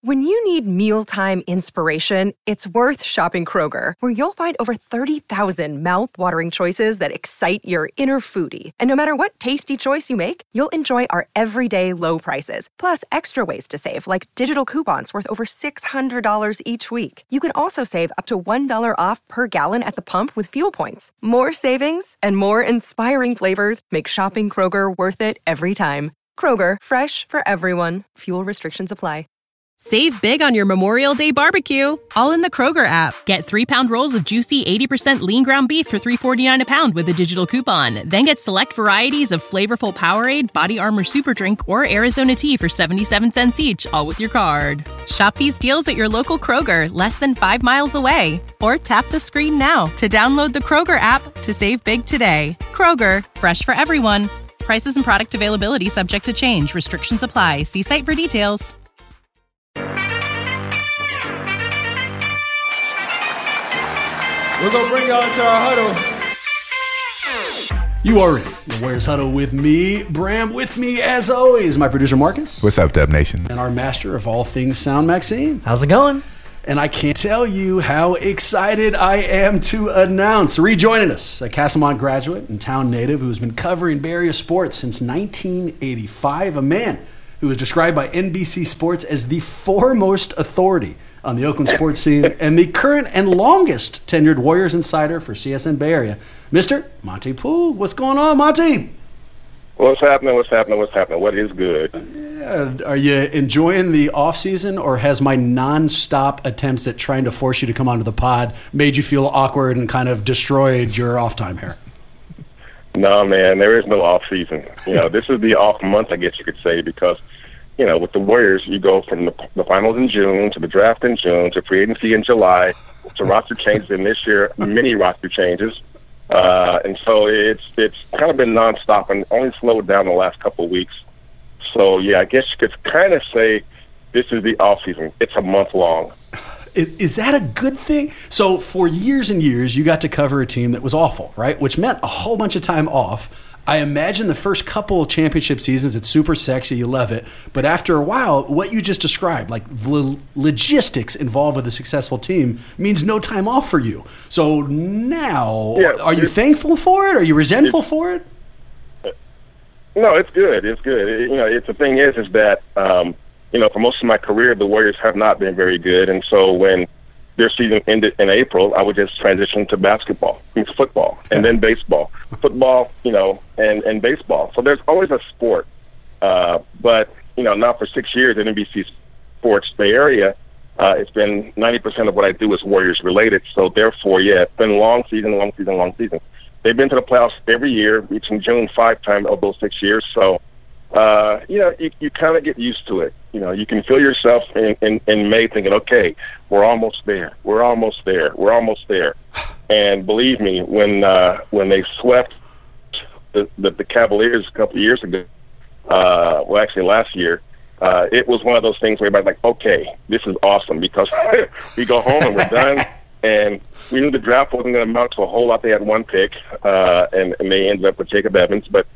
When you need mealtime inspiration, it's worth shopping Kroger, where you'll find over 30,000 mouth-watering choices that excite your inner foodie. And no matter what tasty choice you make, you'll enjoy our everyday low prices, plus extra ways to save, like digital coupons worth over $600 each week. You can also save up to $1 off per gallon at the pump with fuel points. More savings and more inspiring flavors make shopping Kroger worth it every time. Kroger, fresh for everyone. Fuel restrictions apply. Save big on your Memorial Day barbecue, all in the Kroger app. Get 3-pound rolls of juicy 80% lean ground beef for $3.49 a pound with a digital coupon. Then get select varieties of flavorful Powerade, Body Armor Super Drink, or Arizona tea for 77 cents each, all with your card. Shop these deals at your local Kroger, less than 5 miles away. Or tap the screen now to download the Kroger app to save big today. Kroger, fresh for everyone. Prices and product availability subject to change. Restrictions apply. See site for details. We're going to bring y'all into our huddle. You are ready. The Warriors Huddle with me, Bram. With me, as always, my producer, Marcus. What's up, Dub Nation? And our master of all things sound, Maxine. How's it going? And I can't tell you how excited I am to announce rejoining us, a Castlemont graduate and town native who has been covering Bay Area sports since 1985, a man who is described by NBC Sports as the foremost authority on the Oakland sports scene and the current and longest tenured Warriors insider for CSN Bay Area, Mr. Monte Poole. What's going on, Monte? What's happening? What is good? Yeah, are you enjoying the offseason, or has my nonstop attempts at trying to force you to come onto the pod made you feel awkward and kind of destroyed your off time here? No, man, there is no off season. This is the off month, I guess you could say, because with the Warriors, you go from the finals in June to the draft in June to free agency in July to roster changes, and this year many roster changes. And so it's kind of been nonstop and only slowed down the last couple of weeks. So, yeah, I guess you could kind of say this is the off season. It's a month long. Is that a good thing? So for years and years, you got to cover a team that was awful, right? Which meant a whole bunch of time off. I imagine the first couple of championship seasons, it's super sexy, you love it. But after a while, what you just described, like logistics involved with a successful team, means no time off for you. So now, are you thankful for it? Are you resentful for it? No, it's good. It's good. The thing is that, for most of my career, the Warriors have not been very good. And so when their season ended in April, I would just transition to football, and then baseball. Football, and baseball. So there's always a sport. But, now for 6 years at NBC Sports Bay Area, it's been 90% of what I do is Warriors related. So therefore, it's been long season. They've been to the playoffs every year, reaching June 5 times of those 6 years. So, you kind of get used to it. You can feel yourself in May thinking, okay, we're almost there. And believe me, when they swept the Cavaliers a couple of years ago, actually last year, it was one of those things where everybody's like, okay, this is awesome, because we go home and we're done. And we knew the draft wasn't going to amount to a whole lot. They had one pick, and they ended up with Jacob Evans. But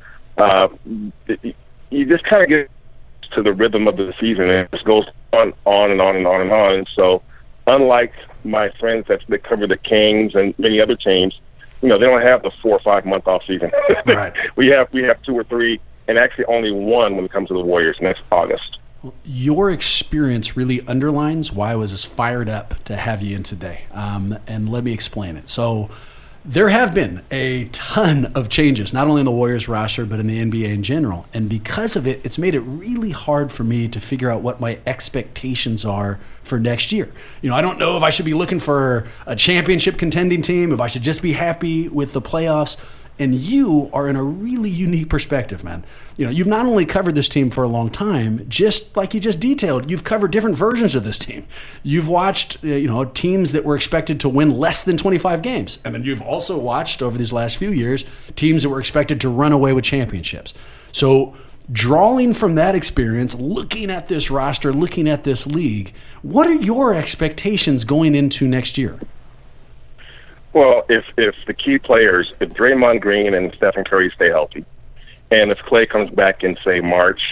you just kind of get to the rhythm of the season, and it just goes on and on and on and on. And so, unlike my friends that cover the Kings and many other teams, they don't have the 4 or 5 month off season. Right. we have 2 or 3, and actually only one when it comes to the Warriors next August. Your experience really underlines why I was as fired up to have you in today. And let me explain it. So there have been a ton of changes, not only in the Warriors roster, but in the NBA in general. And because of it, it's made it really hard for me to figure out what my expectations are for next year. I don't know if I should be looking for a championship contending team, if I should just be happy with the playoffs. And you are in a really unique perspective, man. You've not only covered this team for a long time, just like you just detailed, you've covered different versions of this team. You've watched, teams that were expected to win less than 25 games. And then you've also watched, over these last few years, teams that were expected to run away with championships. So drawing from that experience, looking at this roster, looking at this league, what are your expectations going into next year? Well, if the key players, if Draymond Green and Stephen Curry stay healthy, and if Klay comes back in, say, March,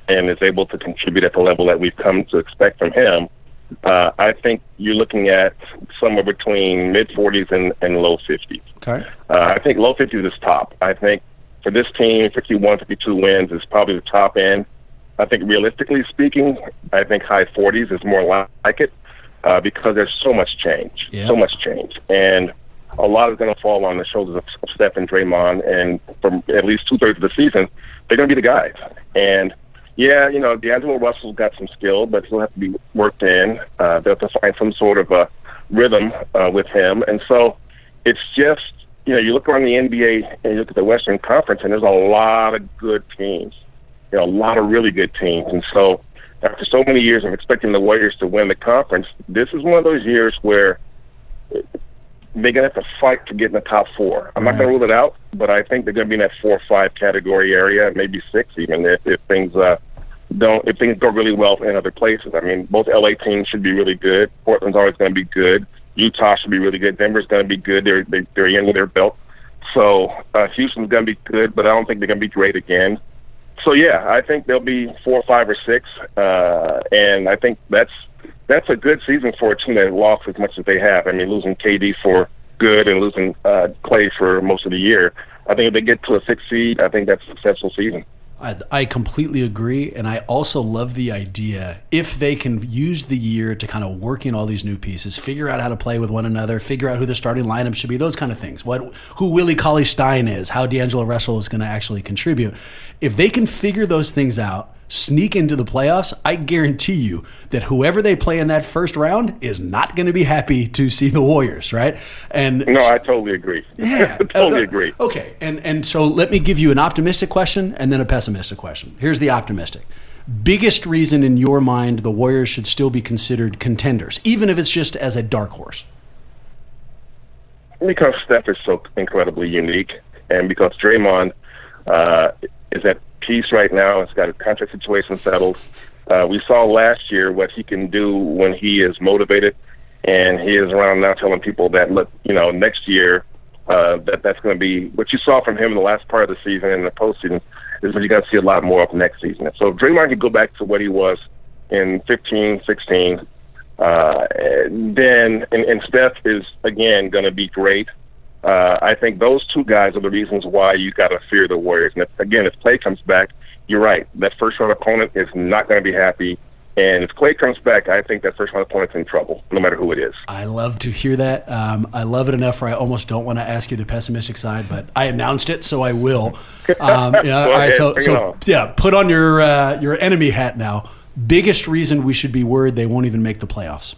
and is able to contribute at the level that we've come to expect from him, I think you're looking at somewhere between mid-40s and low 50s. Okay. I think low 50s is top. I think for this team, 51, 52 wins is probably the top end. I think realistically speaking, I think high 40s is more like it because there's so much change, so much change. And a lot is going to fall on the shoulders of Steph and Draymond, and for at least two-thirds of the season, they're going to be the guys. And yeah, you know, D'Angelo Russell's got some skill, but he'll have to be worked in. They'll have to find some sort of a rhythm with him. And so it's just, you know, you look around the NBA and you look at the Western Conference, and there's a lot of good teams, you know, a lot of really good teams. And so after so many years of expecting the Warriors to win the conference, this is one of those years where they're going to have to fight to get in the top four. I'm not going to rule it out, but I think they're going to be in that 4 or 5 category area, maybe 6 even, if things go really well in other places. I mean, both LA teams should be really good. Portland's always going to be good. Utah should be really good. Denver's going to be good. They're in with their belt. So Houston's going to be good, but I don't think they're going to be great again. So yeah, I think they'll be 4, 5, or 6, and I think that's a good season for a team that lost as much as they have. I mean, losing KD for good and losing Clay for most of the year. I think if they get to a 6th seed, I think that's a successful season. I completely agree, and I also love the idea, if they can use the year to kind of work in all these new pieces, figure out how to play with one another, figure out who the starting lineup should be, those kind of things, who Willie Cauley-Stein is, how D'Angelo Russell is going to actually contribute. If they can figure those things out, sneak into the playoffs, I guarantee you that whoever they play in that first round is not going to be happy to see the Warriors, right? And no, I totally agree. Yeah, totally agree. Okay, and so let me give you an optimistic question and then a pessimistic question. Here's the optimistic. Biggest reason in your mind the Warriors should still be considered contenders, even if it's just as a dark horse? Because Steph is so incredibly unique, and because Draymond is at peace right now. It's got a contract situation settled. We saw last year what he can do when he is motivated, and he is around now telling people that, look, you know, next year that's going to be what you saw from him in the last part of the season and the postseason is what you're going to see a lot more of next season. So if Draymond could go back to what he was in 15, 16, then Steph is again going to be great. I think those two guys are the reasons why you got to fear the Warriors. And if Clay comes back, you're right. That first-round opponent is not going to be happy. And if Clay comes back, I think that first-round opponent's in trouble, no matter who it is. I love to hear that. I love it enough where I almost don't want to ask you the pessimistic side, but I announced it, so I will. All right, so put on your enemy hat now. Biggest reason we should be worried they won't even make the playoffs?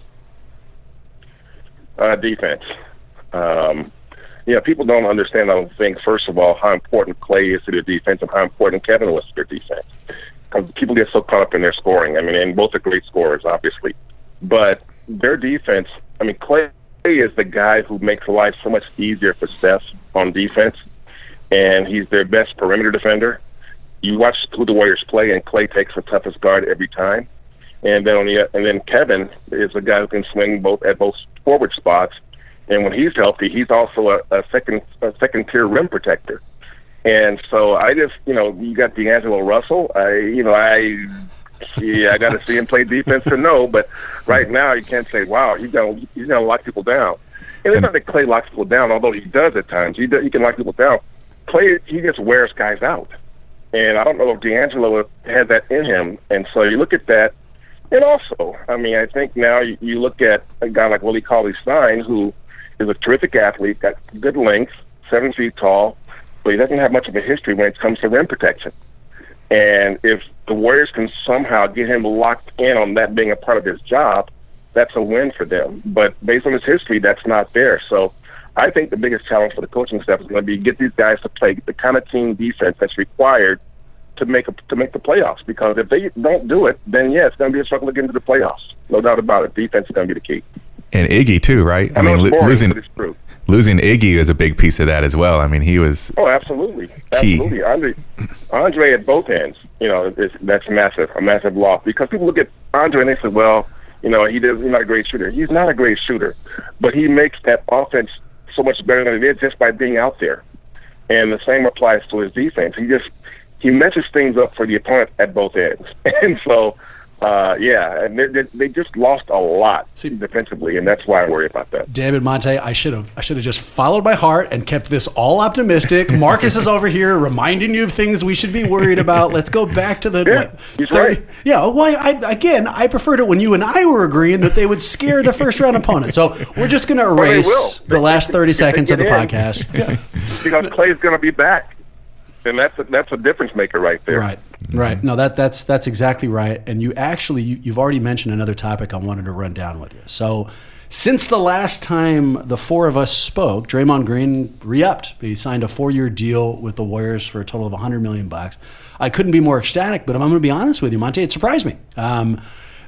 Defense. People don't understand, I don't think, first of all, how important Clay is to their defense and how important Kevin was to their defense. Because people get so caught up in their scoring. I mean, and both are great scorers, obviously. But their defense, I mean, Clay is the guy who makes life so much easier for Steph on defense, and he's their best perimeter defender. You watch who the Warriors play, and Clay takes the toughest guard every time. And then Kevin is a guy who can swing at both forward spots. And when he's healthy, he's also a second tier rim protector. And so I just, you got D'Angelo Russell. I got to see him play defense to know. But right now, you can't say, wow, he's gonna lock people down. And it's not that Clay locks people down, although he does at times. He can lock people down. Clay, he just wears guys out. And I don't know if D'Angelo has that in him. And so you look at that. And also, I mean, I think now you look at a guy like Willie Cauley-Stein, who is a terrific athlete, got good length, 7 feet tall, but he doesn't have much of a history when it comes to rim protection. And if the Warriors can somehow get him locked in on that being a part of his job, that's a win for them. But based on his history, that's not there. So I think the biggest challenge for the coaching staff is going to be get these guys to play the kind of team defense that's required to make the playoffs. Because if they don't do it, then it's going to be a struggle to get into the playoffs. No doubt about it. Defense is going to be the key. And Iggy too, right? I mean, losing Iggy is a big piece of that as well. I mean, he was absolutely key. Absolutely. Andre at both ends, that's a massive loss. Because people look at Andre and they say, well, he's not a great shooter. He's not a great shooter, but he makes that offense so much better than it is just by being out there. And the same applies to his defense. he messes things up for the opponent at both ends. And so, and they just lost a lot defensively, and that's why I worry about that. Damn it, Monte! I should have just followed my heart and kept this all optimistic. Marcus is over here reminding you of things we should be worried about. Let's go back to the he's right. Yeah, well, I preferred it when you and I were agreeing that they would scare the first round opponent. So we're just going to erase the last 30 seconds of the podcast. Yeah. Because Clay's going to be back. And that's a difference maker right there. Right. No, that's exactly right. And you've already mentioned another topic I wanted to run down with you. So, since the last time the four of us spoke, Draymond Green re-upped. He signed a 4-year deal with the Warriors for a total of $100 million. I couldn't be more ecstatic, but I'm going to be honest with you, Monte, it surprised me. I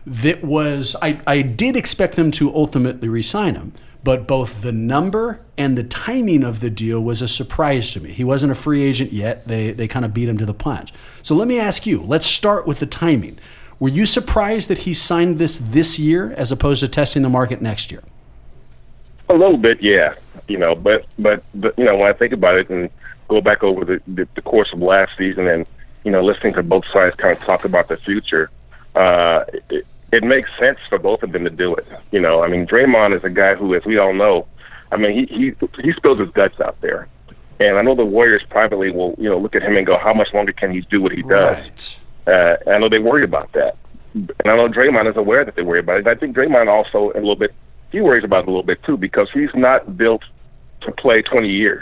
did expect them to ultimately re-sign him. But both the number and the timing of the deal was a surprise to me. He wasn't a free agent yet. They kind of beat him to the punch. So let me ask you, let's start with the timing. Were you surprised that he signed this year as opposed to testing the market next year? A little bit, yeah. But when I think about it and go back over the course of last season and, listening to both sides kind of talk about the future, it makes sense for both of them to do it. Draymond is a guy who, as we all know, he spills his guts out there. And I know the Warriors privately will, look at him and go, how much longer can he do what he does? Right. I know they worry about that. And I know Draymond is aware that they worry about it. I think Draymond also, a little bit, he worries about it a little bit too, because he's not built to play 20 years.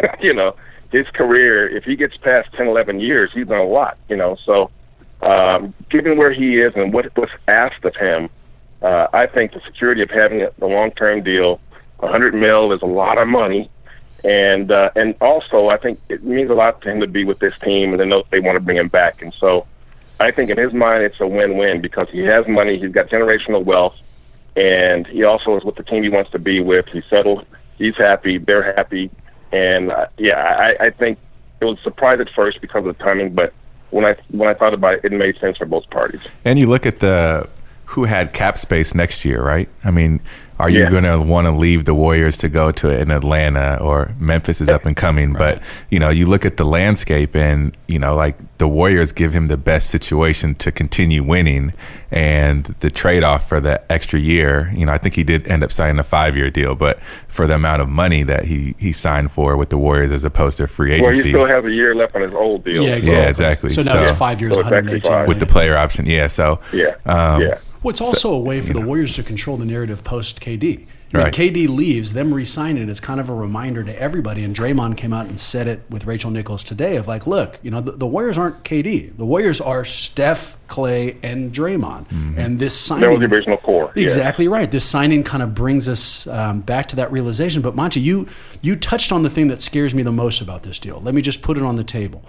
His career, if he gets past 10, 11 years, he's done a lot, so given where he is and what's asked of him, I think the security of having a long-term deal, $100 million is a lot of money, and also I think it means a lot to him to be with this team, and they want to bring him back. And so I think in his mind it's a win-win because he has money, he's got generational wealth, and he also is with the team he wants to be with. He's settled, he's happy, they're happy, and I think it was a surprise at first because of the timing, but when I thought about it, it made sense for both parties. And you look at who had cap space next year, right? Are you going to want to leave the Warriors to go to an Atlanta, or Memphis is up and coming? Right. But, you look at the landscape and, the Warriors give him the best situation to continue winning, and the trade-off for the extra year, I think he did end up signing a 5-year deal, but for the amount of money that he signed for with the Warriors as opposed to free agency. Well, he still has a year left on his old deal. Yeah, exactly. So now it's 5 years, 118 million. With the player option, yeah. So, Well, it's also a way for the Warriors to control the narrative post-KD. When KD leaves, them re-signing it is kind of a reminder to everybody, and Draymond came out and said it with Rachel Nichols today of look, the Warriors aren't KD. The Warriors are Steph, Clay, and Draymond. Mm-hmm. And this signing... That was the original core. Exactly right. This signing kind of brings us back to that realization. But, Monty, you touched on the thing that scares me the most about this deal. Let me just put it on the table.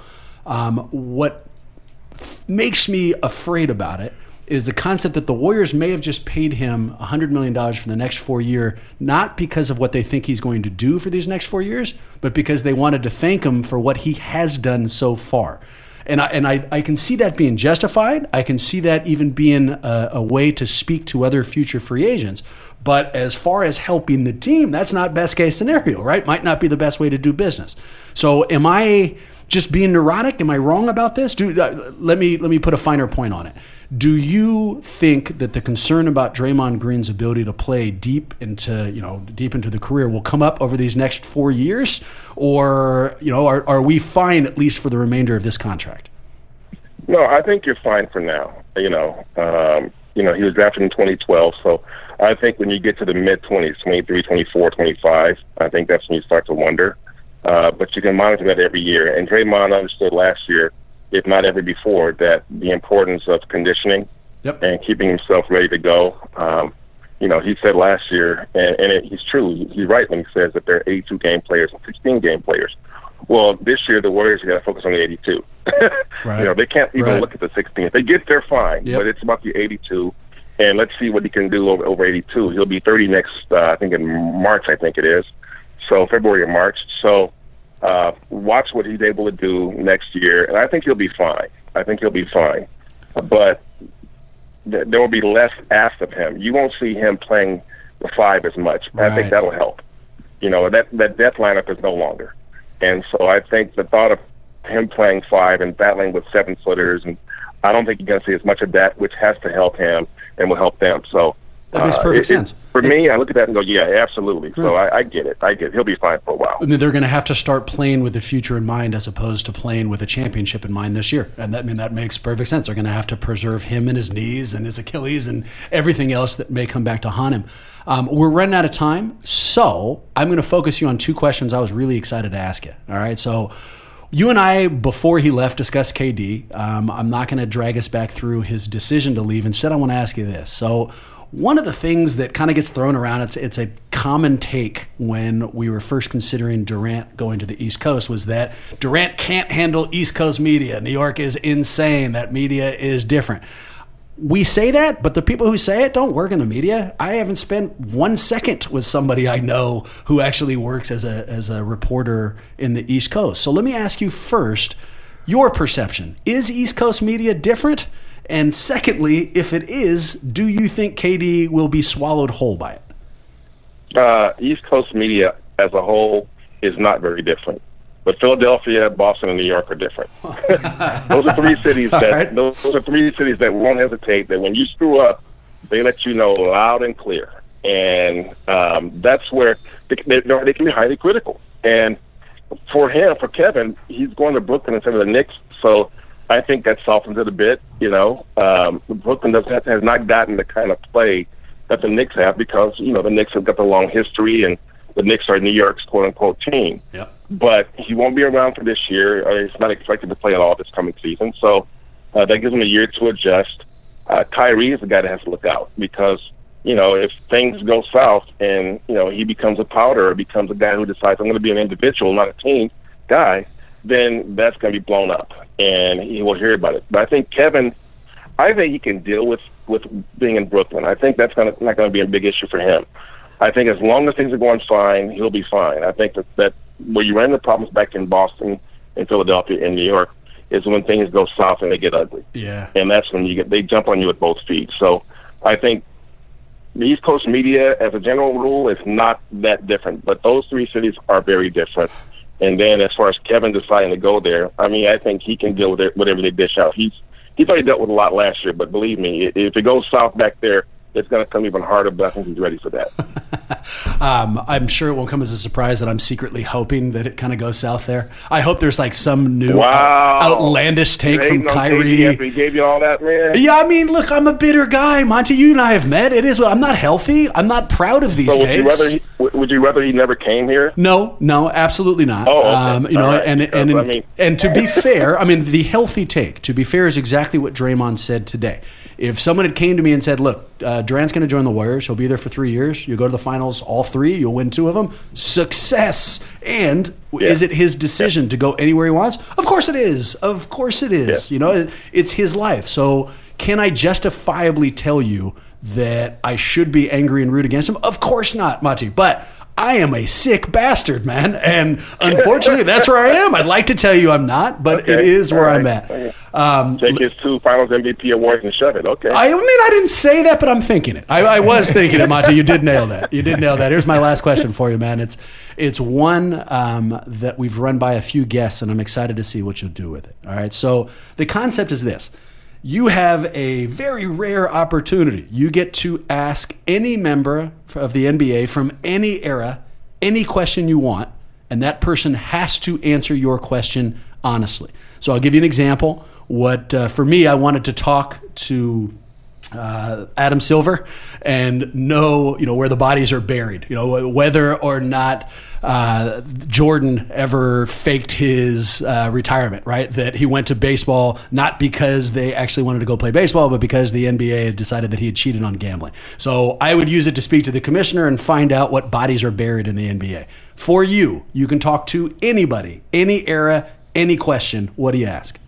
What makes me afraid about it is the concept that the Warriors may have just paid him $100 million for the next 4 years, not because of what they think he's going to do for these next 4 years, but because they wanted to thank him for what he has done so far. And I can see that being justified. I can see that even being a way to speak to other future free agents. But as far as helping the team, that's not best case scenario, right? Might not be the best way to do business. So am I just being neurotic? Am I wrong about this? Let me put a finer point on it. Do you think that the concern about Draymond Green's ability to play deep into the career will come up over these next 4 years, or are we fine at least for the remainder of this contract? No, I think you're fine for now. He was drafted in 2012, so I think when you get to the mid-20s, 23, 24, 25, I think that's when you start to wonder. But you can monitor that every year. And Draymond understood last year, if not ever before, that the importance of conditioning and keeping himself ready to go. He said last year, and he's true, he's right when he says that there are 82 game players and 16 game players. Well, this year the Warriors got to focus on the 82. Right. They can't even look at the 16. If they get there, fine. But it's about the 82. And let's see what he can do over 82. He'll be 30 next, I think in March, I think it is. So February or March. So watch what he's able to do next year, and I think he'll be fine. But there will be less asked of him. You won't see him playing the 5 as much. Right. I think that'll help. That death lineup is no longer. And so I think the thought of him playing 5 and battling with 7-footers, and I don't think you're going to see as much of that, which has to help him and will help them. So that makes perfect sense. For me, I look at that and go, yeah, absolutely. So I get it. He'll be fine for a while. And they're going to have to start playing with the future in mind as opposed to playing with a championship in mind this year. And that makes perfect sense. They're going to have to preserve him and his knees and his Achilles and everything else that may come back to haunt him. We're running out of time, so I'm going to focus you on 2 questions I was really excited to ask you. All right, so you and I, before he left, discussed KD. I'm not going to drag us back through his decision to leave. Instead, I want to ask you this. So one of the things that kind of gets thrown around, it's a common take when we were first considering Durant going to the East Coast, was that Durant can't handle East Coast media. New York is insane. That media is different. We say that, but the people who say it don't work in the media. I haven't spent 1 second with somebody I know who actually works as a reporter in the East Coast. So let me ask you first, your perception. Is East Coast media different? And secondly, if it is, do you think KD will be swallowed whole by it? East Coast media as a whole is not very different. But Philadelphia, Boston, and New York are different. Those are 3 cities that won't hesitate. That when you screw up, they let you know loud and clear, and that's where they can be highly critical. And for Kevin, he's going to Brooklyn instead of the Knicks, so I think that softens it a bit. Brooklyn has not gotten the kind of play that the Knicks have because the Knicks have got the long history, and the Knicks are New York's quote unquote team. Yep. But he won't be around for this year. He's not expected to play at all this coming season. So that gives him a year to adjust. Kyrie is the guy that has to look out because, if things go south and, he becomes a powder or becomes a guy who decides I'm going to be an individual, not a team guy, then that's going to be blown up and he will hear about it. But I think Kevin, he can deal with being in Brooklyn. I think that's not going to be a big issue for him. I think as long as things are going fine, he'll be fine. I think that where you run into problems back in Boston and Philadelphia and New York is when things go south and they get ugly. Yeah. And that's when they jump on you with both feet. So I think the East Coast media, as a general rule, is not that different. But those 3 cities are very different. And then as far as Kevin deciding to go there, I think he can deal with whatever they dish out. He's already dealt with a lot last year, but believe me, if it goes south back there, it's going to come even harder, but I think he's ready for that. I'm sure it won't come as a surprise that I'm secretly hoping that it kind of goes south there. I hope there's like some new outlandish take from Kyrie. After he gave you all that, man. Yeah, look, I'm a bitter guy. Monty, you and I have met. It is. I'm not healthy. I'm not proud of these takes. Would you rather he never came here? No, absolutely not. Oh, okay. Right. And to be fair, the healthy take, to be fair, is exactly what Draymond said today. If someone had came to me and said, look, Durant's going to join the Warriors. He'll be there for 3 years. You go to the finals, all 3. You'll win 2 of them. Success. And is it his decision to go anywhere he wants? Of course it is. Of course it is. Yeah. It's his life. So can I justifiably tell you that I should be angry and root against him? Of course not, Mati. But I am a sick bastard, man. And unfortunately, that's where I am. I'd like to tell you I'm not, but it is where I'm at. Take his 2 Finals MVP awards and shove it. Okay. I didn't say that, but I'm thinking it. I was thinking it, Mati. You did nail that. Here's my last question for you, man. It's one that we've run by a few guests, and I'm excited to see what you'll do with it. All right. So the concept is this. You have a very rare opportunity. You get to ask any member of the NBA from any era any question you want, and that person has to answer your question honestly. So I'll give you an example. For me, I wanted to talk to Adam Silver and know, where the bodies are buried, whether or not Jordan ever faked his retirement, right? That he went to baseball not because they actually wanted to go play baseball, but because the NBA had decided that he had cheated on gambling. So I would use it to speak to the commissioner and find out what bodies are buried in the NBA. For you can talk to anybody, any era, any question. What do you ask?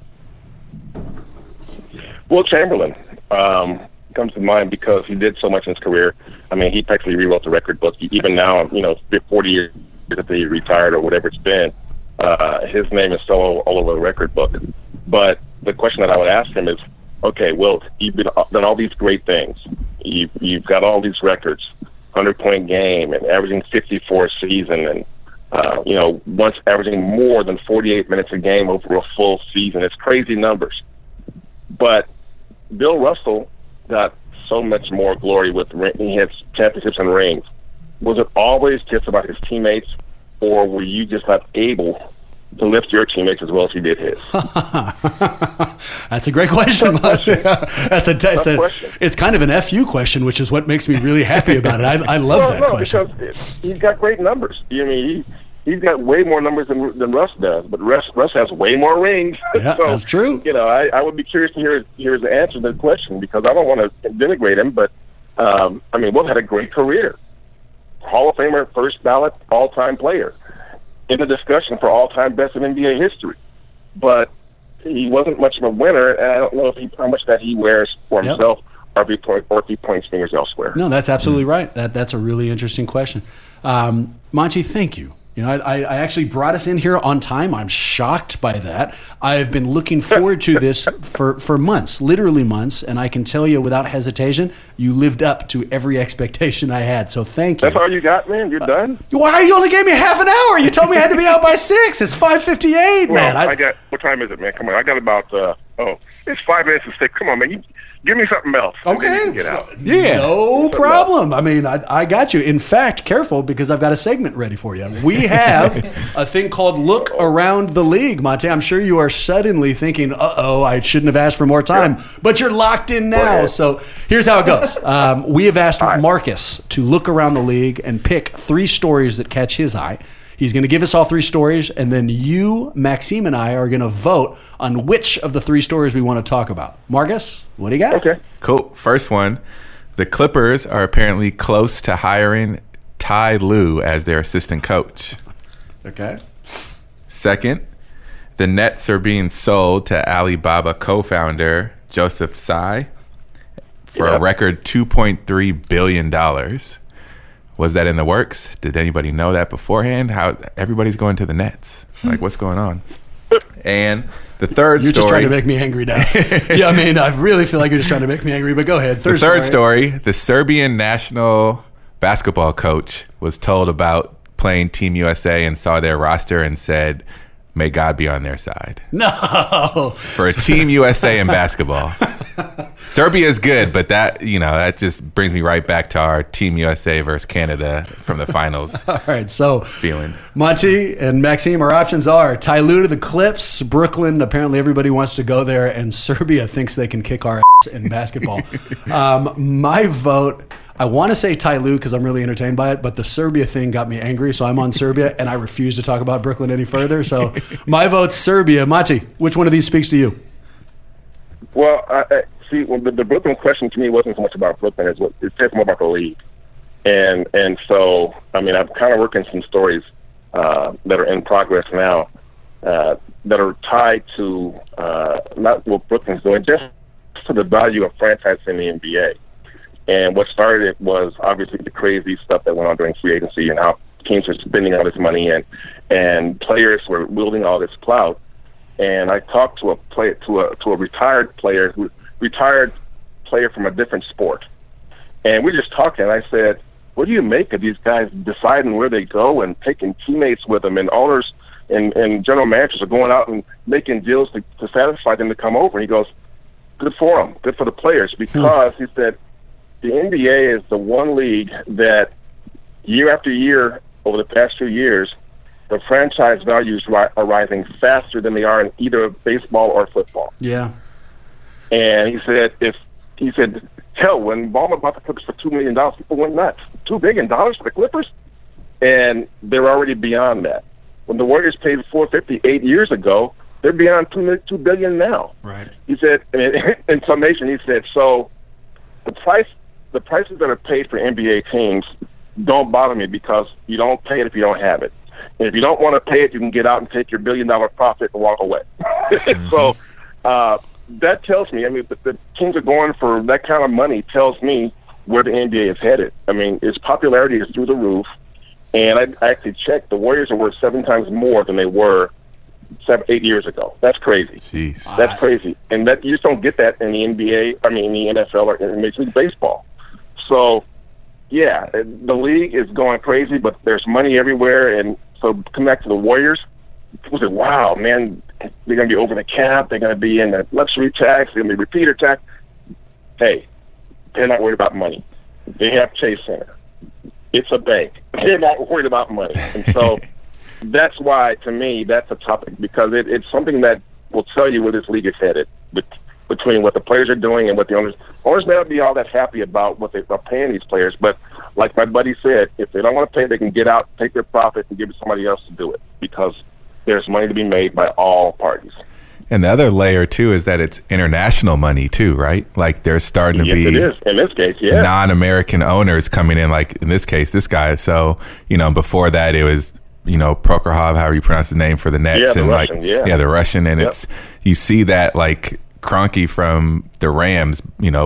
Will Chamberlain comes to mind because he did so much in his career. He practically rewrote the record book. Even now, 40 years after he retired or whatever it's been, his name is still all over the record book. But the question that I would ask him is, okay, Wilt, you've done all these great things. You've got all these records, 100-point game and averaging 54 a season and once averaging more than 48 minutes a game over a full season. It's crazy numbers. But Bill Russell got so much more glory with he had championships and rings. Was it always just about his teammates, or were you just not able to lift your teammates as well as he did his? That's a great question, It's kind of an FU question, which is what makes me really happy about it. I love that question. Because he's got great numbers. I mean, he's got way more numbers than Russ does, but Russ has way more rings. Yeah, so, that's true. I would be curious to hear his answer to the question, because I don't want to denigrate him, but Will had a great career. Hall of Famer, first ballot, all-time player. In the discussion for all-time best in NBA history. But he wasn't much of a winner, and I don't know how much that he wears for himself or if he points fingers elsewhere. No, that's absolutely right. That's a really interesting question. Monty, thank you. I actually brought us in here on time. I'm shocked by that. I've been looking forward to this for months, literally months, and I can tell you without hesitation, you lived up to every expectation I had. So thank you. That's all you got, man? You're done? Why? You only gave me half an hour. You told me I had to be out by 6. It's 5:58, man. What time is it, man? Come on. I got about, it's 5 minutes to 6. Come on, man. Give me something else. Okay. Get out. Yeah. No problem. I mean, I got you. In fact, careful, because I've got a segment ready for you. We have a thing called Look Around the League, Monte. I'm sure you are suddenly thinking, I shouldn't have asked for more time. Yeah. But you're locked in now. So here's how it goes. We have asked Marcus to look around the league and pick 3 stories that catch his eye. He's going to give us all 3 stories, and then you, Maxime, and I are going to vote on which of the 3 stories we want to talk about. Marcus, what do you got? Okay. Cool. First one, the Clippers are apparently close to hiring Ty Lue as their assistant coach. Okay. Second, the Nets are being sold to Alibaba co-founder Joseph Tsai for a record $2.3 billion. Was that in the works? Did anybody know that beforehand? How everybody's going to the Nets? Like, what's going on? And the third story. You're just trying to make me angry now. Yeah, I mean, I really feel like you're just trying to make me angry, but go ahead. The third story, the Serbian national basketball coach was told about playing Team USA and saw their roster and said, may God be on their side. No. For a Team USA in basketball. Serbia is good, but that just brings me right back to our Team USA versus Canada from the finals. All right, so feeling. Monty and Maxime, our options are Ty Lue to the Clips, Brooklyn, apparently everybody wants to go there, and Serbia thinks they can kick our ass in basketball. My vote, I want to say Ty Lue because I'm really entertained by it, but the Serbia thing got me angry, so I'm on Serbia, and I refuse to talk about Brooklyn any further. So my vote's Serbia. Monty, which one of these speaks to you? Well, the Brooklyn question to me wasn't so much about Brooklyn as it says more about the league, and so I'm kind of working some stories that are in progress now that are tied to not what Brooklyn's doing, just to the value of franchise in the NBA. And what started it was obviously the crazy stuff that went on during free agency and how teams were spending all this money and players were wielding all this clout. And I talked to a retired player from a different sport, and we're just talking. I said, "What do you make of these guys deciding where they go and taking teammates with them, and owners and general managers are going out and making deals to satisfy them to come over?" And he goes, "Good for them, good for the players," because he said the NBA is the one league that year after year over the past few years, the franchise values are rising faster than they are in either baseball or football. Yeah. And he said, hell, when Ballmer bought the Clippers for $2 million, people went nuts. $2 billion for the Clippers? And they're already beyond that. When the Warriors paid $450 8 years ago, they're beyond $2 billion now. Right. He said, in summation, he said, so the prices that are paid for NBA teams don't bother me because you don't pay it if you don't have it. And if you don't want to pay it, you can get out and take your $1 billion profit and walk away. So that tells me, the teams are going for that kind of money tells me where the NBA is headed. Its popularity is through the roof. And I actually checked, the Warriors are worth 7 times more than they were 8 years ago. That's crazy. Jeez. That's crazy. And that you just don't get that in the NBA, in the NFL or in Major League Baseball. So, yeah, the league is going crazy, but there's money everywhere, and So come back to the Warriors, people say, wow, man, they're going to be over the cap. They're going to be in the luxury tax. They're going to be repeater tax. Hey, they're not worried about money. They have Chase Center. It's a bank. They're not worried about money. And so that's why, to me, that's a topic, because it's something that will tell you where this league is headed between what the players are doing and what the owners may not be all that happy about what they are paying these players. But like my buddy said, if they don't want to pay, they can get out, take their profit, and give it to somebody else to do it, because there's money to be made by all parties. And the other layer, too, is that it's international money, too, right? Like, there's starting to be it is. In this case, yeah, non-American owners coming in, like, in this case, this guy. So, before that, it was, Prokhorov, however you pronounce his name, for the Nets. Yeah, and Russian, the Russian. And Yep. you see that, like, Kroenke from the Rams,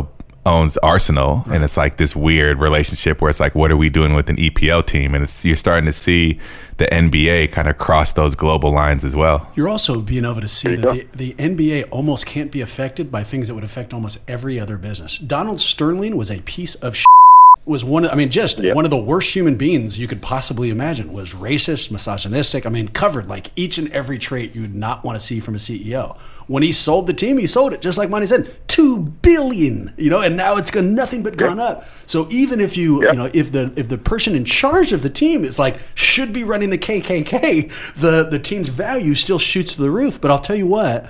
owns Arsenal, and it's like this weird relationship where it's like, what are we doing with an EPL team? And you're starting to see the NBA kind of cross those global lines as well. You're also being able to see that the NBA almost can't be affected by things that would affect almost every other business. Donald Sterling was a piece of was one of the worst human beings you could possibly imagine. Was racist, misogynistic. Covered like each and every trait you would not want to see from a CEO. When he sold the team, he sold it just like Monty said, $2 billion. And now it's nothing but gone up. So even if if the person in charge of the team is like should be running the KKK, the team's value still shoots to the roof. But I'll tell you what.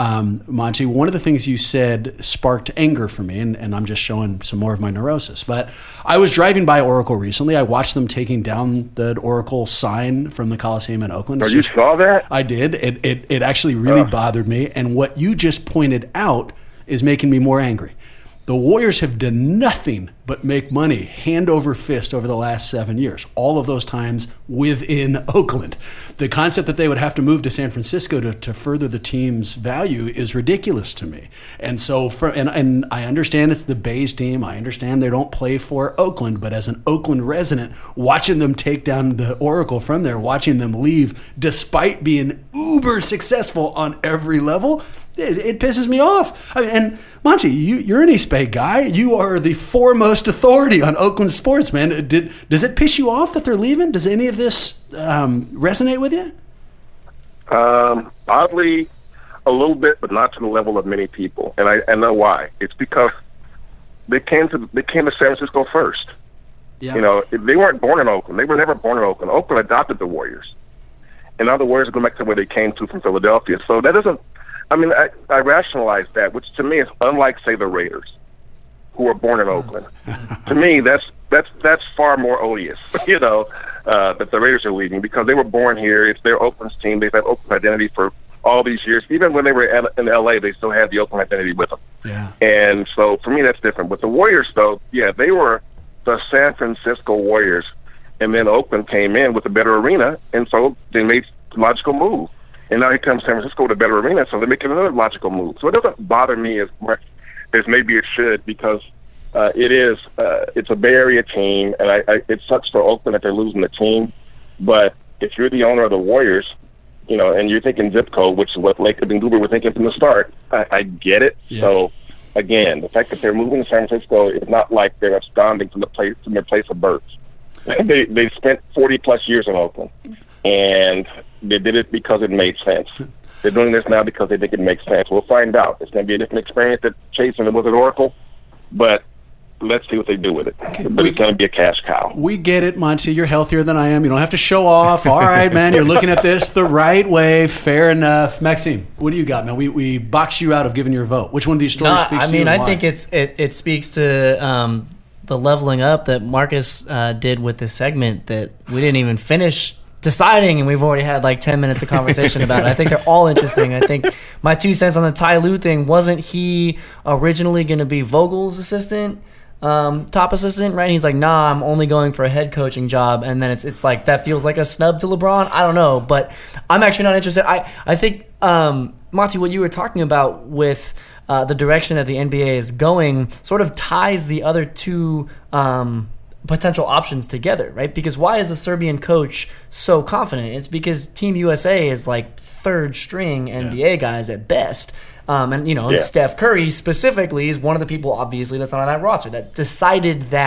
Monty, one of the things you said sparked anger for me, and I'm just showing some more of my neurosis. But I was driving by Oracle recently. I watched them taking down the Oracle sign from the Coliseum in Oakland. Oh, you saw that? I did. It actually really bothered me. And what you just pointed out is making me more angry. The Warriors have done nothing but make money hand over fist over the last 7 years, all of those times within Oakland. The concept that they would have to move to San Francisco to further the team's value is ridiculous to me. And so, and I understand it's the Bays team. I understand they don't play for Oakland, but as an Oakland resident, watching them take down the Oracle from there, watching them leave despite being uber successful on every level, it pisses me off. And Monty, you're an East Bay guy. You are the foremost authority on Oakland sports, man. Does it piss you off that they're leaving? Does any of this resonate with you? Oddly, a little bit, but not to the level of many people. And I know why. It's because they came to San Francisco first. Yeah. They weren't born in Oakland. They were never born in Oakland. Oakland adopted the Warriors. And now the Warriors are going back to where they came to from Philadelphia. So that doesn't. I rationalize that, which to me is unlike, say, the Raiders, who were born in Oakland. To me, that's far more odious, that the Raiders are leaving, because they were born here. It's their Oakland's team. They've had Oakland identity for all these years. Even when they were in L.A., they still had the Oakland identity with them. Yeah. And so for me, that's different. With the Warriors, though, yeah, they were the San Francisco Warriors, and then Oakland came in with a better arena, and so they made the logical move. And now here comes San Francisco with a better arena, so they're making another logical move. So it doesn't bother me as much as maybe it should, because it's a Bay Area team, and it sucks for Oakland that they're losing the team. But if you're the owner of the Warriors, and you're thinking zip code, which is what Lacob and Goober were thinking from the start, I get it. Yeah. So again, the fact that they're moving to San Francisco is not like they're absconding from their place of birth. They spent 40 plus years in Oakland, and they did it because it made sense. They're doing this now because they think it makes sense. We'll find out. It's going to be a different experience at Chase than it was at Oracle, but let's see what they do with it. But it's going to be a cash cow. We get it, Monty. You're healthier than I am. You don't have to show off. All right, man. You're looking at this the right way. Fair enough. Maxime, what do you got, man? We boxed you out of giving your vote. Which one of these stories speaks to you? I think it speaks to the leveling up that Marcus did with this segment that we didn't even finish deciding, and we've already had like 10 minutes of conversation about it. I think they're all interesting. I think my 2 cents on the Ty Lue thing, wasn't he originally going to be Vogel's assistant, top assistant, right? And he's like, nah, I'm only going for a head coaching job. And then it's like, that feels like a snub to LeBron. I don't know, but I'm actually not interested. I think, Monty, what you were talking about with the direction that the NBA is going sort of ties the other two potential options together, right? Because why is the Serbian coach so confident? It's because Team USA is like third string NBA guys at best. And Steph Curry specifically is one of the people, obviously, that's not on that roster that decided that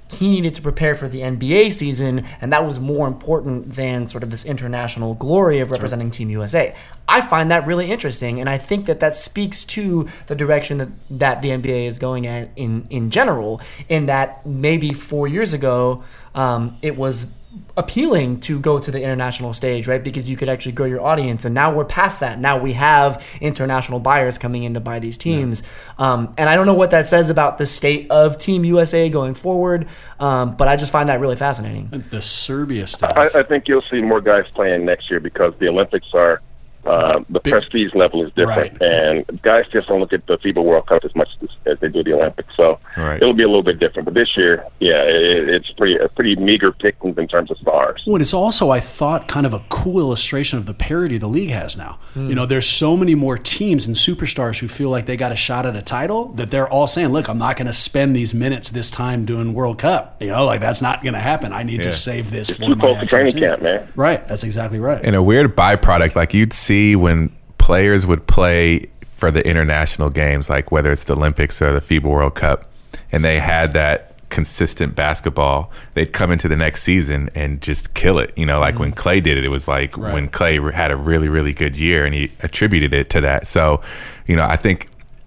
he needed to prepare for the NBA season, and that was more important than sort of this international glory of representing Team USA. I find that really interesting, and I think that speaks to the direction that the NBA is going at in general, in that maybe 4 years ago, it was appealing to go to the international stage, right? Because you could actually grow your audience, and now we're past that. Now we have international buyers coming in to buy these teams, and I don't know what that says about the state of Team USA going forward, but I just find that really fascinating. The Serbia stuff. I think you'll see more guys playing next year because the Olympics are the prestige level is different, and guys just don't look at the FIBA World Cup as much as they do the Olympics. So it'll be a little bit different. But this year, it's a pretty meager pickings in terms of stars. Well, it's also, I thought, kind of a cool illustration of the parity the league has now. You know, there's so many more teams and superstars who feel like they got a shot at a title that they're all saying, look, I'm not going to spend these minutes this time doing World Cup. You know, like that's not going to happen. I need to save this for my actual training team. camp, man. Right. That's exactly right. And a weird byproduct, like you'd see when players would play for the international games, like whether it's the Olympics or the FIBA World Cup, and they had that consistent basketball, they'd come into the next season and just kill it. You know, like when Clay did it, it was like when Clay had a really, really good year, and he attributed it to that. So, you know, I think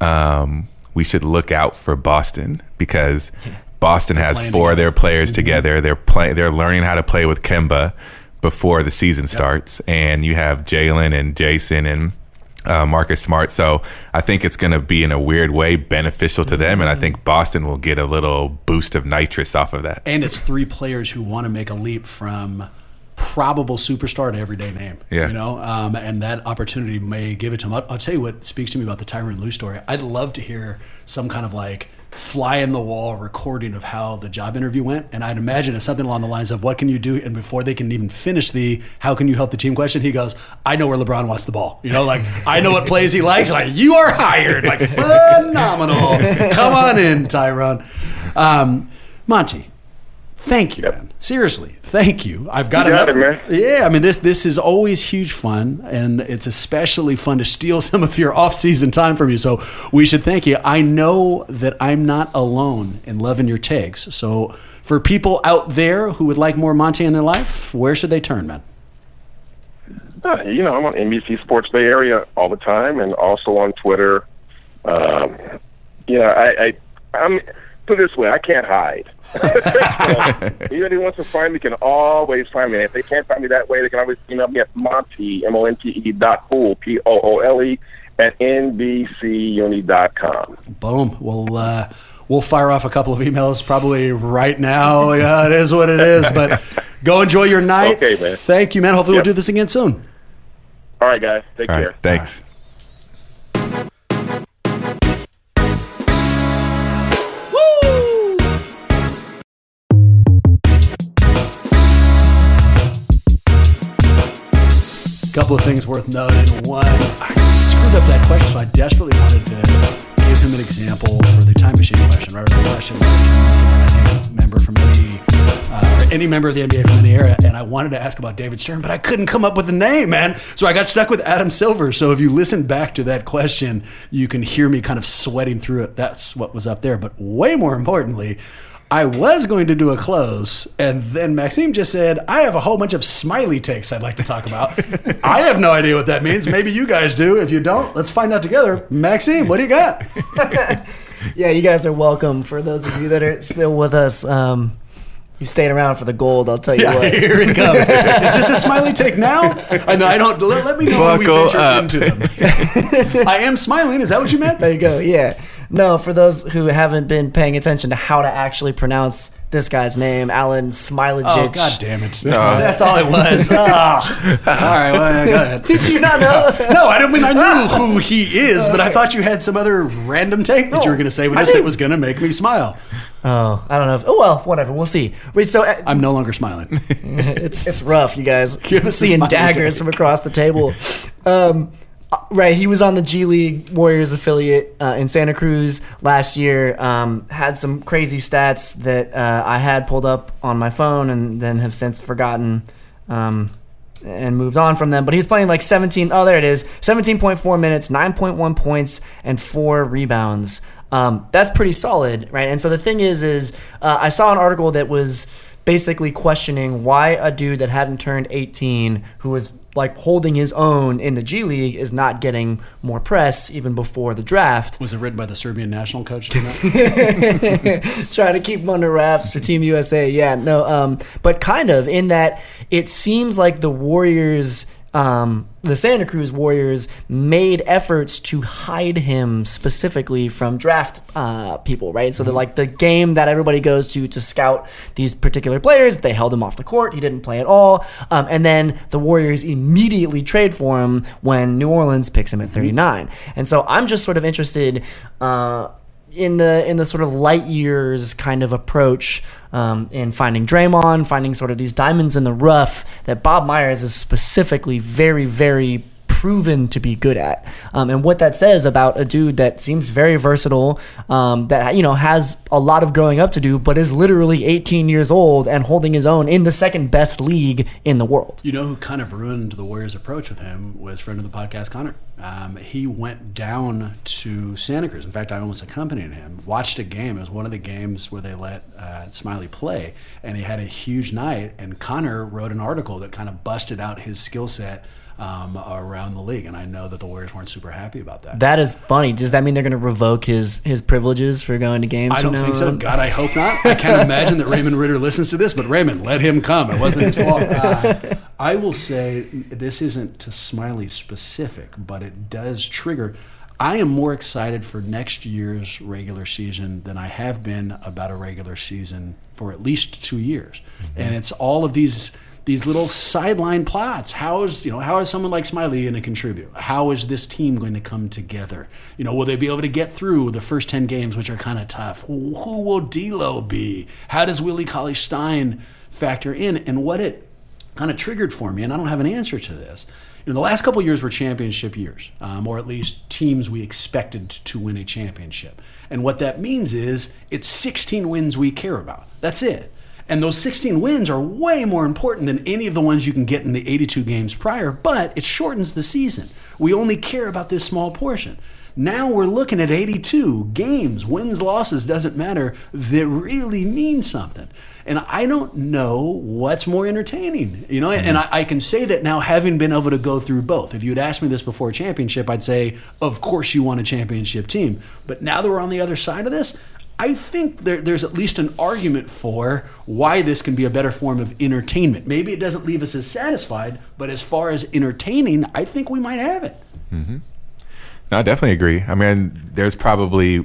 we should look out for Boston because Boston has four of their players together. They're learning how to play with Kemba before the season starts, and you have Jalen and Jason and Marcus Smart. So I think it's going to be in a weird way beneficial to them, and I think Boston will get a little boost of nitrous off of that. And it's three players who want to make a leap from probable superstar to everyday name. Yeah. You know, and that opportunity may give it to them. I'll tell you what speaks to me about the Tyronn Lue story. I'd love to hear some kind of like fly in the wall recording of how the job interview went, and I'd imagine it's something along the lines of what can you do, and before they can even finish the how can you help the team question, he goes, I know where LeBron wants the ball. You know, like I know what plays he likes. Like, you are hired. Like, phenomenal. Come on in, Tyronn. Monty, thank you, man. Seriously, thank you. I've got it, man. Yeah, I mean, this is always huge fun, and it's especially fun to steal some of your off-season time from you, so we should thank you. I know that I'm not alone in loving your takes, so for people out there who would like more Monty in their life, where should they turn, man? You know, I'm on NBC Sports Bay Area all the time, and also on Twitter. I'm put it this way, I can't hide. So, anybody who wants to find me can always find me. And if they can't find me that way, they can always email me at Monte, MONTE.poole, POOLE, at NBCUni.com. Boom. We'll fire off a couple of emails probably right now. Yeah, it is what it is. But go enjoy your night. Okay, man. Thank you, man. Hopefully we'll do this again soon. All right, guys. Take care. Right, thanks. Couple of things worth noting. One, I screwed up that question, so I desperately wanted to give him an example for the time machine question, right? Or the question like, any member from any member of the NBA from any era, and I wanted to ask about David Stern, but I couldn't come up with a name, man. So I got stuck with Adam Silver. So if you listen back to that question, you can hear me kind of sweating through it. That's what was up there. But way more importantly, I was going to do a close, and then Maxime just said, I have a whole bunch of smiley takes I'd like to talk about. I have no idea what that means. Maybe you guys do. If you don't, let's find out together. Maxime, what do you got? Yeah, you guys are welcome. For those of you that are still with us, you stayed around for the gold, I'll tell you what. Here it comes. Is this a smiley take now? I know, I don't. Let me know when we venture into them. I am smiling. Is that what you meant? There you go. Yeah. No, for those who haven't been paying attention to how to actually pronounce this guy's name, Alan Smilajic. Oh, God damn it. That's all it was. Oh. All right, well, go ahead. Did you not know? No, I don't mean I knew who he is, but I thought you had some other random take that you were going to say with this that was going to make me smile. Oh, I don't know. Well, whatever. We'll see. Wait, so I'm no longer smiling. It's rough, you guys. Give us Seeing daggers from across the table. Right, he was on the G League Warriors affiliate in Santa Cruz last year. Had some crazy stats that I had pulled up on my phone and then have since forgotten and moved on from them. But he was playing like 17.4 minutes, 9.1 points, and 4 rebounds. That's pretty solid, right? And so the thing is I saw an article that was basically questioning why a dude that hadn't turned 18, who was like holding his own in the G League, is not getting more press even before the draft. Was it written by the Serbian national coach? Trying to keep him under wraps for Team USA. Yeah, no, but kind of in that it seems like the Warriors, the Santa Cruz Warriors, made efforts to hide him specifically from draft people, right? So like the game that everybody goes to scout these particular players, they held him off the court. He didn't play at all. And then the Warriors immediately trade for him when New Orleans picks him at 39. And so I'm just sort of interested in the sort of light years kind of approach in finding Draymond, finding sort of these diamonds in the rough that Bob Myers is specifically very, very proven to be good at, and what that says about a dude that seems very versatile, that has a lot of growing up to do, but is literally 18 years old and holding his own in the second best league in the world. You know who kind of ruined the Warriors' approach with him was friend of the podcast, Connor. He went down to Santa Cruz. In fact, I almost accompanied him. Watched a game. It was one of the games where they let Smiley play, and he had a huge night. And Connor wrote an article that kind of busted out his skill set around the league, and I know that the Warriors weren't super happy about that. That is funny. Does that mean they're going to revoke his privileges for going to games? I don't think so. God, I hope not. I can't imagine that Raymond Ritter listens to this, but Raymond, let him come. It wasn't his fault. I will say this isn't to Smiley specific, but it does trigger. I am more excited for next year's regular season than I have been about a regular season for at least 2 years. Mm-hmm. And it's all of these little sideline plots. How is someone like Smiley going to contribute? How is this team going to come together? Will they be able to get through the first 10 games, which are kind of tough? Who will D'Lo be? How does Willie Cauley-Stein factor in? And what it kind of triggered for me, and I don't have an answer to this. The last couple of years were championship years, or at least teams we expected to win a championship. And what that means is it's 16 wins we care about. That's it. And those 16 wins are way more important than any of the ones you can get in the 82 games prior, but it shortens the season. We only care about this small portion. Now we're looking at 82 games, wins, losses, doesn't matter, that really mean something. And I don't know what's more entertaining, and I can say that now having been able to go through both. If you had asked me this before a championship, I'd say, of course you want a championship team. But now that we're on the other side of this, I think there's at least an argument for why this can be a better form of entertainment. Maybe it doesn't leave us as satisfied, but as far as entertaining, I think we might have it. Mm-hmm. No, I definitely agree. I mean, there's probably,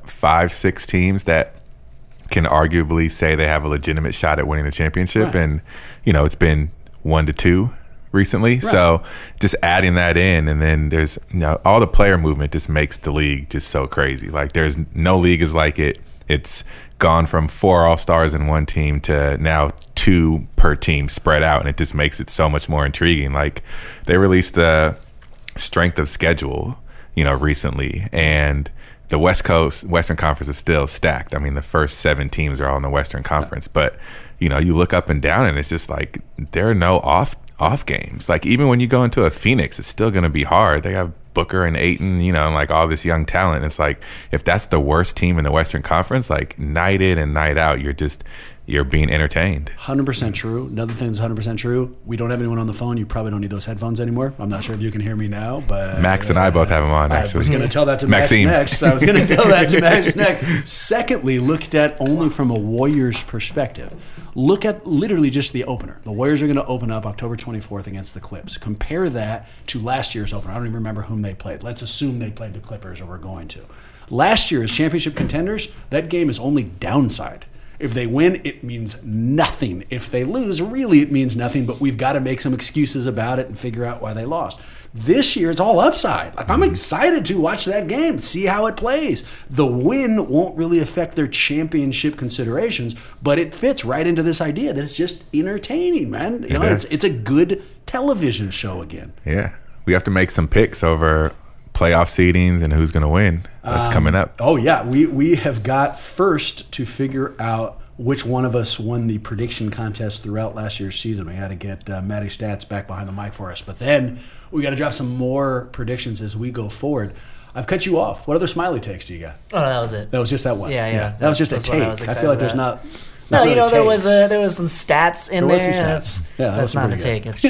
5-6 teams that can arguably say they have a legitimate shot at winning a championship. Right. And, it's been 1-2 recently. Right. So just adding that in, and then there's all the player movement just makes the league just so crazy. Like there's no league is like it. It's gone from 4 All-Stars in one team to now 2 per team spread out, and it just makes it so much more intriguing. Like they released the strength of schedule, recently, and the Western Conference is still stacked. I mean, the first 7 teams are all in the Western Conference, but you look up and down, and it's just like there are no off games. Like even when you go into a Phoenix, it's still going to be hard. They have Booker and Ayton, and like all this young talent. It's like if that's the worst team in the Western Conference, like night in and night out, you're being entertained. 100% true. Another thing that's 100% true, we don't have anyone on the phone. You probably don't need those headphones anymore. I'm not sure if you can hear me now, but Max and I both have them on, actually. I was going to tell that to Maxime. Max next. I was going to tell that to Max next. Secondly, looked at only from a Warriors perspective. Look at literally just the opener. The Warriors are going to open up October 24th against the Clips. Compare that to last year's opener. I don't even remember whom they played. Let's assume they played the Clippers, or we're going to. Last year, as championship contenders, that game is only downside. If they win, it means nothing. If they lose, really it means nothing, but we've got to make some excuses about it and figure out why they lost. This year, it's all upside. Like, I'm excited to watch that game, see how it plays. The win won't really affect their championship considerations, but it fits right into this idea that it's just entertaining, man. It's a good television show again. Yeah. We have to make some picks over playoff seedings and who's going to win. That's coming up. Oh, yeah. We have got first to figure out which one of us won the prediction contest throughout last year's season. We had to get Matty Stats back behind the mic for us. But then we got to drop some more predictions as we go forward. I've cut you off. What other smiley takes do you got? Oh, that was it. That was just that one. Yeah. That was just a take. I feel like there's not. No, really there was some stats in there. There was some stats. That's not a take. It's true.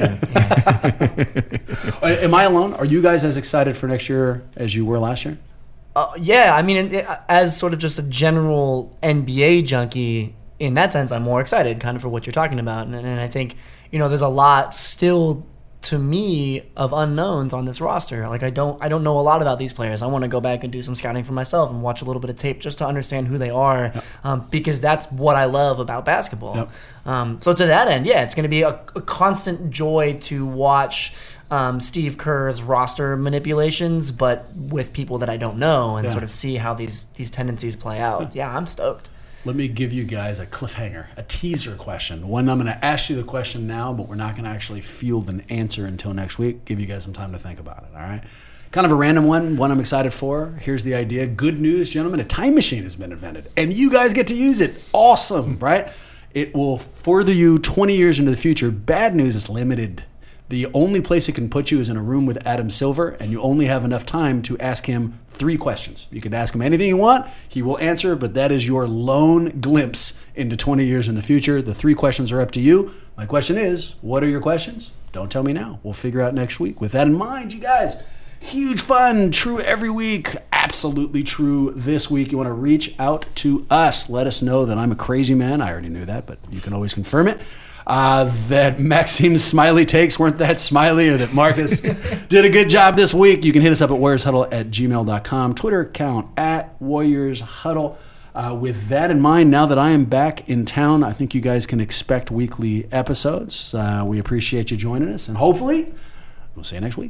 Yeah. Am I alone? Are you guys as excited for next year as you were last year? Yeah, I mean, as sort of just a general NBA junkie, in that sense, I'm more excited kind of for what you're talking about. And I think, there's a lot still, to me, of unknowns on this roster. Like, I don't know a lot about these players. I want to go back and do some scouting for myself and watch a little bit of tape just to understand who they are, because that's what I love about basketball. Yep. So to that end, yeah, it's going to be a constant joy to watch Steve Kerr's roster manipulations, but with people that I don't know, and sort of see how these tendencies play out. Yeah, I'm stoked. Let me give you guys a cliffhanger, a teaser question. One, I'm going to ask you the question now, but we're not going to actually field an answer until next week. Give you guys some time to think about it, all right? Kind of a random one I'm excited for. Here's the idea. Good news, gentlemen, a time machine has been invented, and you guys get to use it. Awesome, right? It will further you 20 years into the future. Bad news, it's limited. The only place it can put you is in a room with Adam Silver, and you only have enough time to ask him 3 questions. You can ask him anything you want. He will answer, but that is your lone glimpse into 20 years in the future. The 3 questions are up to you. My question is, what are your questions? Don't tell me now. We'll figure out next week. With that in mind, you guys, huge fun, true every week, absolutely true this week. You want to reach out to us. Let us know that I'm a crazy man. I already knew that, but you can always confirm it. That Maxime's smiley takes weren't that smiley, or that Marcus did a good job this week. You can hit us up at warriorshuddle@gmail.com, Twitter account @warriorshuddle. With that in mind, now that I am back in town, I think you guys can expect weekly episodes. We appreciate you joining us, and hopefully we'll see you next week.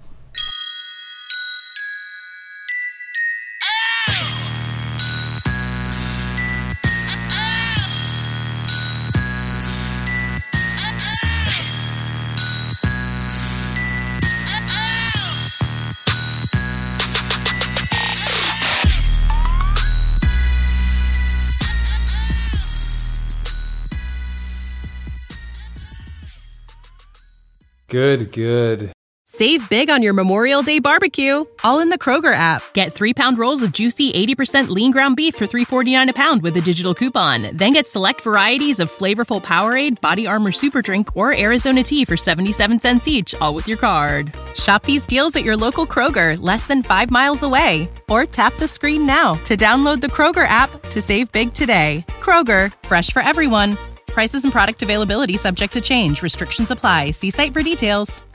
Good. Save big on your Memorial Day barbecue, all in the Kroger app. Get 3-pound rolls of juicy 80% lean ground beef for $3.49 a pound with a digital coupon. Then get select varieties of flavorful Powerade, Body Armor Super Drink, or Arizona tea for 77 cents each, all with your card. Shop these deals at your local Kroger, less than 5 miles away. Or tap the screen now to download the Kroger app to save big today. Kroger, fresh for everyone. Prices and product availability subject to change. Restrictions apply. See site for details.